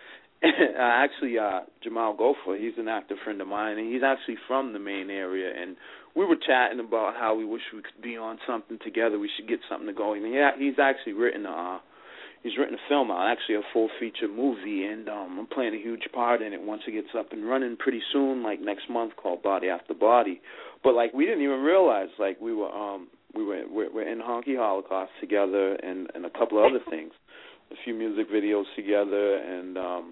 actually uh, Jamal Gopher, he's an actor friend of mine, and he's actually from the Maine area, and we were chatting about how we wish we could be on something together. We should get something to go. And yeah, he's actually written a, he's written a film out, actually a full feature movie, and um, I'm playing a huge part in it once it gets up and running pretty soon, like next month, called Body After Body. But like we didn't even realize, like we were um, we were we're, we're in Honky Holocaust together, and and a couple of other things, a few music videos together, and um,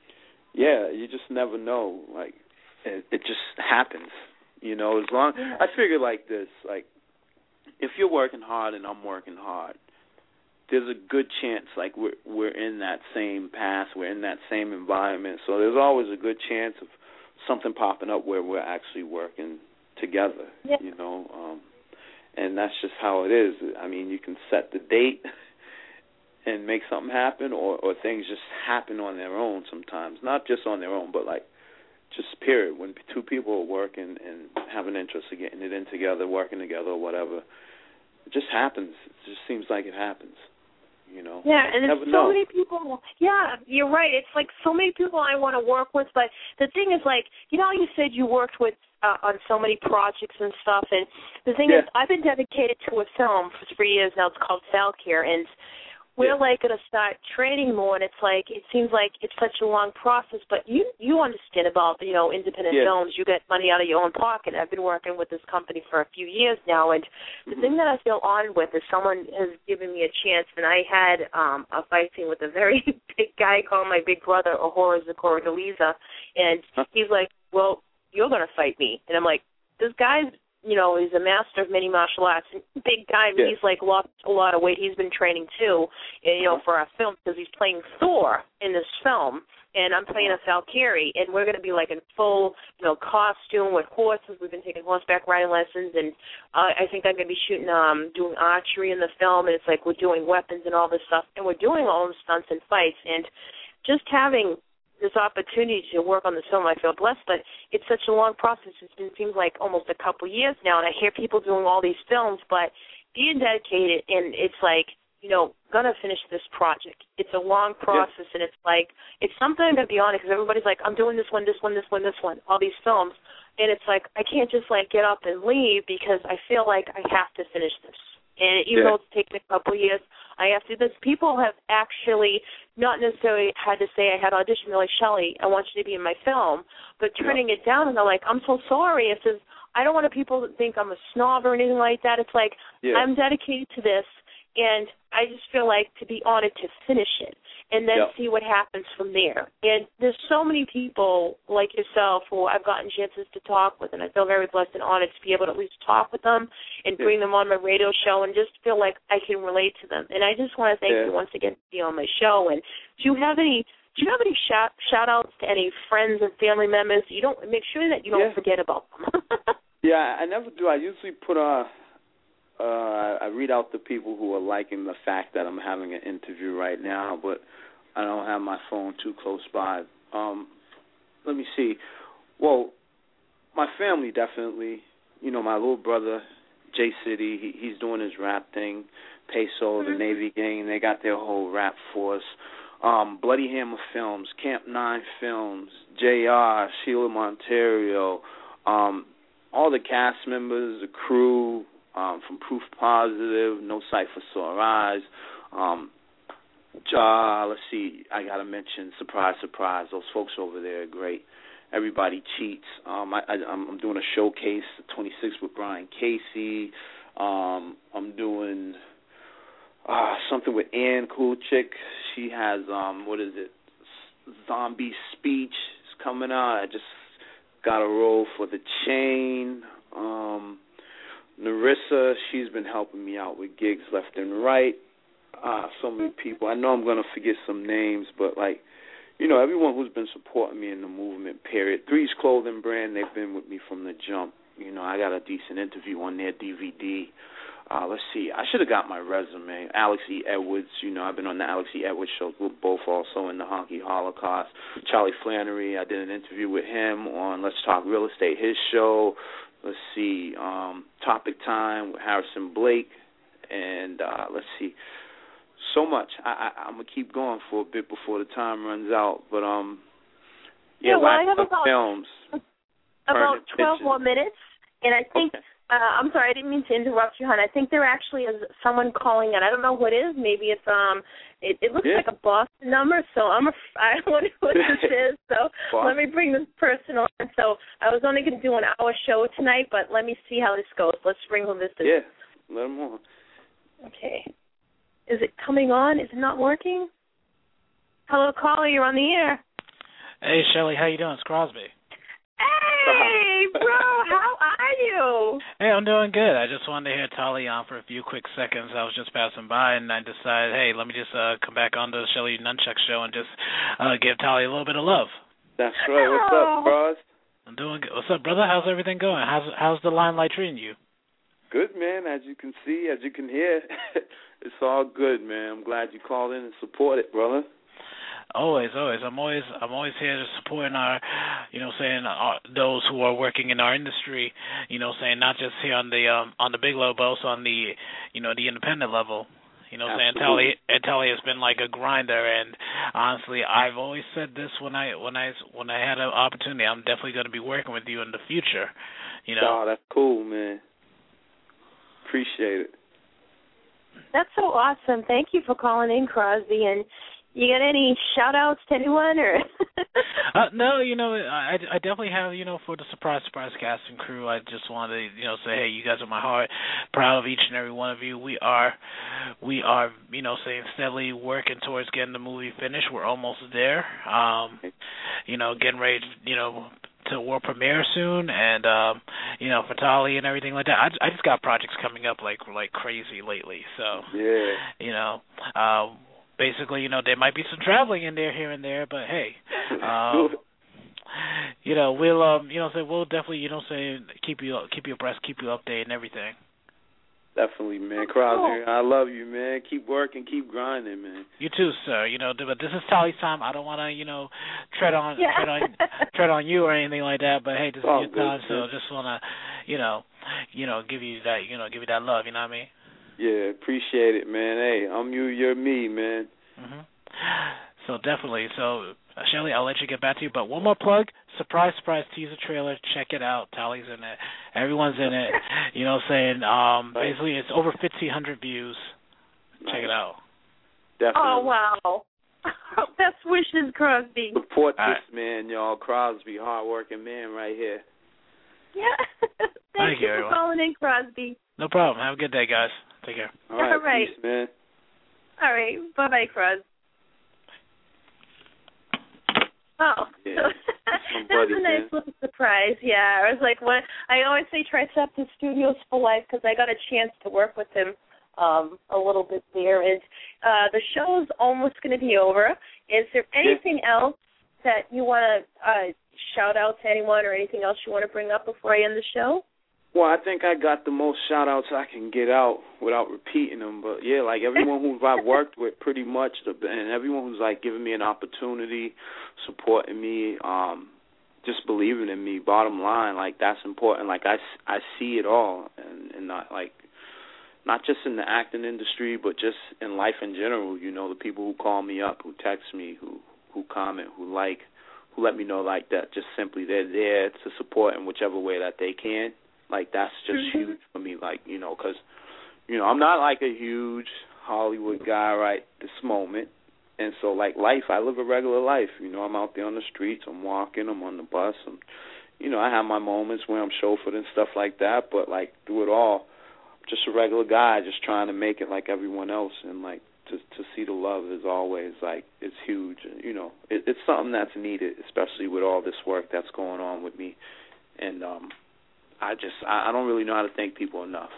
yeah, you just never know, like it, it just happens. You know, as long yeah. I figure like this, like if you're working hard and I'm working hard, there's a good chance like we're we're in that same path, we're in that same environment. So there's always a good chance of something popping up where we're actually working together. Yeah. You know, um, and that's just how it is. I mean, you can set the date and make something happen, or or things just happen on their own sometimes. Not just on their own, but like. Just period. When two people are working and have an interest in getting it in together, working together or whatever, it just happens. It just seems like it happens, you know. Yeah, and Never there's so know. many people. Yeah, you're right. It's like so many people I want to work with, but the thing is, like, you know, you said you worked with uh, on so many projects and stuff, and the thing yeah. is, I've been dedicated to a film for three years now. It's called Falcare, and we're yeah. like going to start training more, and it's like it seems like it's such a long process. But you you understand about you know independent yeah. films. You get money out of your own pocket. I've been working with this company for a few years now, and the mm-hmm. thing that I feel honored with is someone has given me a chance. And I had um, a fight scene with a very big guy called my big brother, Ahura Zakora Deliza, and huh? he's like, "Well, you're going to fight me," and I'm like, "This guy's." You know, he's a master of many martial arts. Big guy, yeah. he's like lost a lot of weight. He's been training too, you know, for our film because he's playing Thor in this film, and I'm playing a Valkyrie, and we're going to be like in full, you know, costume with horses. We've been taking horseback riding lessons, and uh, I think I'm going to be shooting, um, doing archery in the film, and it's like we're doing weapons and all this stuff, and we're doing all the stunts and fights, and just having this opportunity to work on this film. I feel blessed, but it's such a long process. It's been seems like almost a couple years now, and I hear people doing all these films, but being dedicated, and it's like, you know, gonna finish this project. It's a long process, yeah. and it's like, it's something I'm gonna be on it, because everybody's like, I'm doing this one, this one, this one, this one, all these films, and it's like, I can't just like get up and leave because I feel like I have to finish this. And even yeah. though it's taken a couple of years, I have to do this. People have actually not necessarily had to say I had auditioned. They're like, Shelley, I want you to be in my film, but turning yeah. it down, and they're like, I'm so sorry. It says, I don't want people to think I'm a snob or anything like that. It's like, yeah. I'm dedicated to this, and I just feel like to be honored to finish it and then yep. see what happens from there. And there's so many people like yourself who I've gotten chances to talk with, and I feel very blessed and honored to be able to at least talk with them and yeah. bring them on my radio show and just feel like I can relate to them. And I just want to thank yeah. you once again for being on my show. And do you have any do you have any shout, shout-outs to any friends and family members? You don't make sure that you don't yeah. forget about them. yeah, I never do. I usually put a Uh, I read out the people who are liking the fact that I'm having an interview right now, but I don't have my phone too close by. Um, let me see. Well, my family definitely. You know, my little brother, J City, he, he's doing his rap thing. Peso, the Navy gang, they got their whole rap force. Um, Bloody Hammer Films, Camp Nine Films, J R, Sheila Monterio, um, all the cast members, the crew, Um, from Proof Positive, No Sight for Sore Eyes. Um, uh, let's see, I got to mention Surprise, Surprise. Those folks over there are great. Everybody Cheats. Um, I, I, I'm doing a showcase, twenty-six with Brian Casey. Um, I'm doing uh, something with Ann Kulchik. She has, um, what is it, Zombie Speech is coming out. I just got a role for The Chain. Um... Narissa, she's been helping me out with gigs left and right. Uh, so many people. I know I'm going to forget some names, but, like, you know, everyone who's been supporting me in the movement, period. Three's Clothing brand, they've been with me from the jump. You know, I got a decent interview on their D V D. Uh, let's see. I should have got my resume. Alex E. Edwards, you know, I've been on the Alex E. Edwards show. We're both also in the Honky Holocaust. Charlie Flannery, I did an interview with him on Let's Talk Real Estate, his show. Let's see, um, Topic Time with Harrison Blake, and uh, let's see, so much. I, I, I'm going to keep going for a bit before the time runs out, but um, yeah, yeah well, I have about, films. About twelve more minutes, and I think, okay. uh, I'm sorry, I didn't mean to interrupt you, hon. I think there actually is someone calling in. I don't know what it is. Maybe it's, um, it, it looks yeah. like a Boston number, so I'm a, I don't know what this is, so let me bring this person on. So I was only going to do an hour show tonight, but let me see how this goes. Let's bring who this is. Yeah, let him on. Okay. Is it coming on? Is it not working? Hello, caller, you're on the air. Hey, Shelley, how you doing? It's Crosby. Hey, bro, how are you? Hey, I'm doing good. I just wanted to hear Tali on for a few quick seconds. I was just passing by, and I decided, hey, let me just uh, come back on to the Shelley Nunchuck show and just uh, give Tali a little bit of love. That's right. What's up, bros? I'm doing good. What's up, brother? How's everything going? How's how's the limelight treating you? Good, man. As you can see, as you can hear, it's all good, man. I'm glad you called in and supported, brother. Always, always. I'm always, I'm always here to support our, you know, saying our, those who are working in our industry. You know, saying not just here on the um, on the big level, but also on the, you know, the independent level. You know, saying Tali, Tali has been like a grinder, and honestly, I've always said this when I when I when I had an opportunity, I'm definitely going to be working with you in the future. You know. Oh, that's cool, man. Appreciate it. That's so awesome. Thank you for calling in, Crosby. And you got any shout-outs to anyone? Or uh, no, you know, I, I definitely have, you know, for the Surprise Surprise cast and crew, I just wanted to, you know, say, hey, you guys are my heart. Proud of each and every one of you. We are, we are, you know, saying steadily working towards getting the movie finished. We're almost there. Um, you know, getting ready, you know, to world premiere soon, and um, you know, for Tali and everything like that. I, I just got projects coming up like like crazy lately. So yeah, you know, um, basically, you know, there might be some traveling in there here and there, but hey, um, you know, we'll um, you know, say we'll definitely, you know, say keep you keep you abreast, keep you updated, and everything. Definitely, man. Crosby, I love you, man. Keep working, keep grinding, man. You too, sir. You know, but this is Tally's time. I don't want to, you know, tread on yeah. tread on tread on you or anything like that. But hey, this oh, is your time, good, so just want to, you know, you know, give you that, you know, give you that love. You know what I mean? Yeah, appreciate it, man. Hey, I'm you, you're me, man. Mhm. So definitely. So uh, Shelly, I'll let you get back to you. But one more plug: surprise, surprise teaser trailer. Check it out. Tally's in it. Everyone's in it. You know what I'm saying? Um, Right. basically, it's over fifteen hundred views. Nice. Check it out. Definitely. Oh, wow. Best wishes, Crosby. Support All this man, y'all. Crosby, hard-working man right here. Yeah. Thank, Thank you you, for everyone. calling in, Crosby. No problem. Have a good day, guys. Take care. All right, All right. peace, man. All right. Bye-bye, Cros. Oh, Yeah. that buddy, was a nice man. little surprise. Yeah, I was like, what? I always say Triceptus Studios for life because I got a chance to work with him um, a little bit there. And uh, the show's almost going to be over. Is there anything yeah. else that you want to uh, shout out to anyone or anything else you want to bring up before I end the show? Well, I think I got the most shout-outs I can get out without repeating them. But, yeah, like everyone who I've worked with pretty much, and everyone who's, like, giving me an opportunity, supporting me, um, just believing in me, bottom line, like, that's important. Like, I, I see it all, and, and not, like, not just in the acting industry, but just in life in general. You know, the people who call me up, who text me, who, who comment, who like, who let me know, like, that just simply they're there to support in whichever way that they can. Like, that's just mm-hmm. huge for me, like, you know, because, you know, I'm not, like, a huge Hollywood guy right this moment. And so, like, life, I live a regular life. You know, I'm out there on the streets. I'm walking. I'm on the bus. I'm, you know, I have my moments where I'm chauffeured and stuff like that. But, like, through it all, I'm just a regular guy just trying to make it like everyone else. And, like, to to see the love is always, like, it's huge. You know, it, it's something that's needed, especially with all this work that's going on with me. And, um. I just, I don't really know how to thank people enough,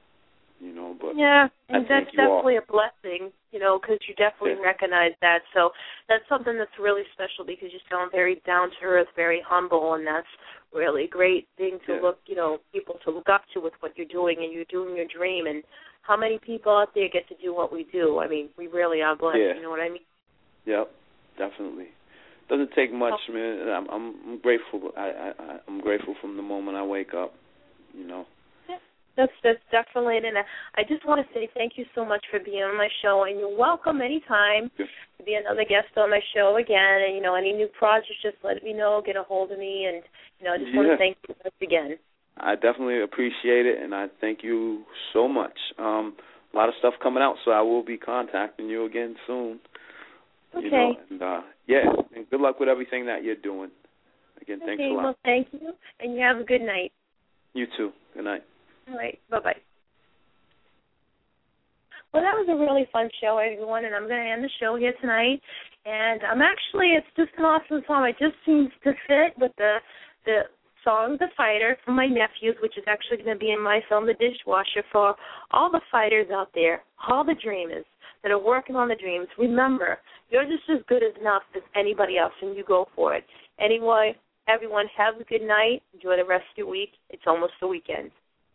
you know, but yeah, and I that's thank you definitely all. a blessing, you know, because you definitely yeah. recognize that. So that's something that's really special because you sound very down to earth, very humble, and that's really a great thing to yeah. look, you know, people to look up to with what you're doing, and you're doing your dream. And how many people out there get to do what we do? I mean, we really are blessed. Yeah. You know what I mean? Yep, definitely. Doesn't take much, oh. man. I'm, I'm, I'm grateful. I, I, I'm grateful from the moment I wake up. You know. Yeah, that's that's definitely it. And I just want to say thank you so much for being on my show, and you're welcome anytime yeah. to be another guest on my show again. And you know, any new projects, just let me know, get a hold of me, and you know, I just yeah. want to thank you once again. I definitely appreciate it, and I thank you so much. Um, a lot of stuff coming out, so I will be contacting you again soon. Okay. You know, and, uh, yeah, and good luck with everything that you're doing. Again, okay, thanks a lot. Well, thank you, and you have a good night. You too. Good night. All right. Bye-bye. Well, that was a really fun show, everyone, and I'm going to end the show here tonight. And I'm actually, it's just an awesome song. It just seems to fit with the the song The Fighter from my nephews, which is actually going to be in my film The Dishwasher, for all the fighters out there, all the dreamers that are working on the dreams. Remember, you're just as good as enough as anybody else, and you go for it. Anyway, everyone, have a good night. Enjoy the rest of your week. It's almost the weekend.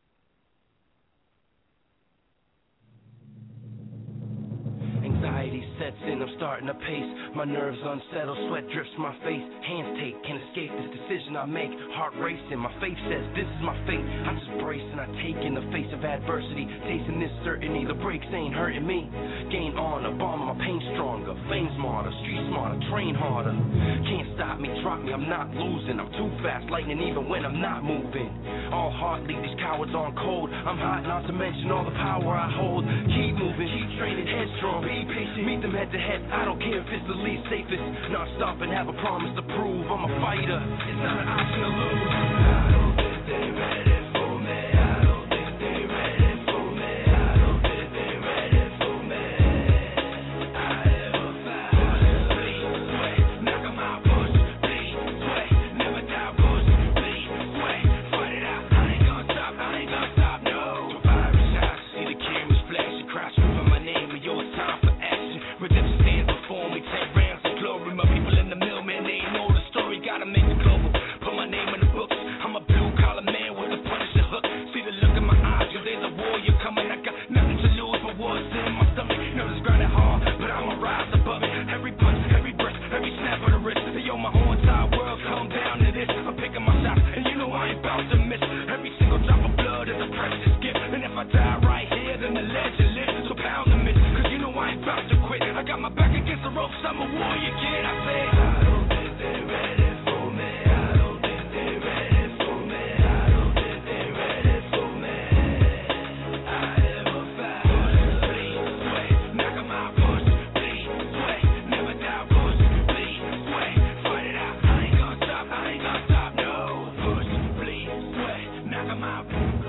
Anxiety sets in, I'm starting to pace. My nerves unsettled, sweat drips my face. Hands take, can't escape this decision I make. Heart racing, my faith says this is my fate. I just brace and I take in the face of adversity. Tasting this certainty, the breaks ain't hurting me. Gain honor, bomb my pain stronger. Fame smarter, street smarter, train harder. Can't stop me, drop me, I'm not losing. I'm too fast, lightning even when I'm not moving. All heart leave these cowards on cold. I'm hot, not to mention all the power I hold. Keep moving, keep training, headstrong. Be patient, meet them head to head. I don't care if it's the least safest. Not stop and have a promise to prove. I'm a fighter. It's not an option to lose. I don't think they ready for me. I don't think they ready for me. I don't think they ready for me. I am a fighter. Bleed, sweat, knock 'em out. Push, bleed, sweat, never doubt. Push, bleed, sweat, fight it out. I ain't gonna stop. I ain't gonna stop. No. Survivor shots. See the cameras flashing, crash over my name and your time. Redemption stands before me, ten rounds of glory. My people in the mill, man, they know the story. Gotta make it global, put my name in the books. I'm a blue 'em out.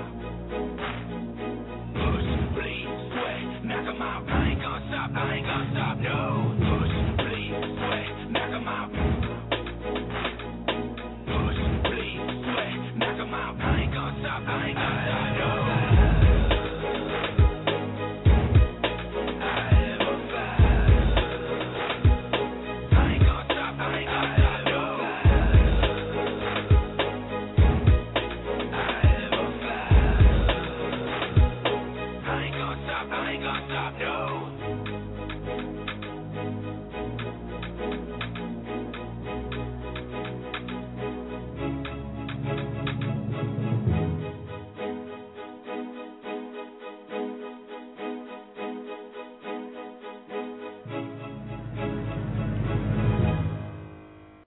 Push, bleed, sweat, knock 'em out. I ain't gonna stop, I ain't gonna stop, no. Push, bleed, sweat, knock 'em out. Push, bleed, sweat, knock 'em out. I ain't gonna stop, I ain't gonna stop.